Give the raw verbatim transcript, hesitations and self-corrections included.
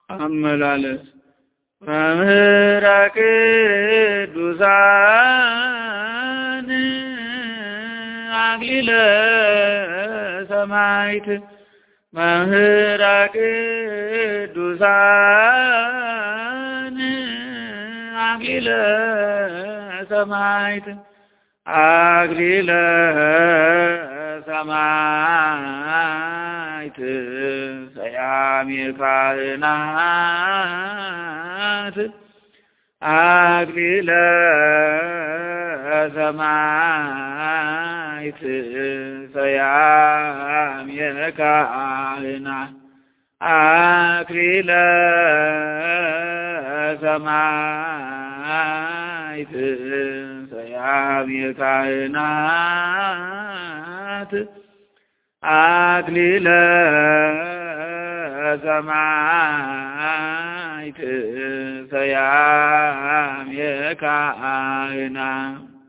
አመላለስ መምህረ ቅዱሳን አክሊለ ሰማዕት መምህረ ቅዱሳን አክሊለ ሰማዕት አክሊለ ሰማዕት ሰያሜ ካህናት አክሊለ ሰማዕት ሰያሜ ካህናት አክሊለ ሰማዕት ሰያሜ ካህናት አክሊለ ሰማዕት ሰያሜ ካህናት